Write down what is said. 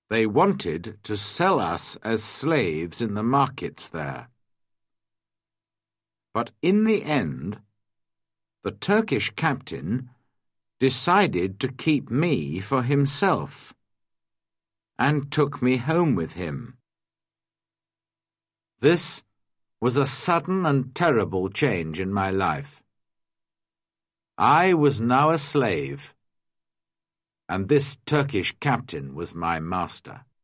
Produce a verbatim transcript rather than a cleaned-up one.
They wanted to sell us as slaves in the markets there. But in the end, the Turkish captain decided to keep me for himself and took me home with him. This was a sudden and terrible change in my life. I was now a slave, and this Turkish captain was my master.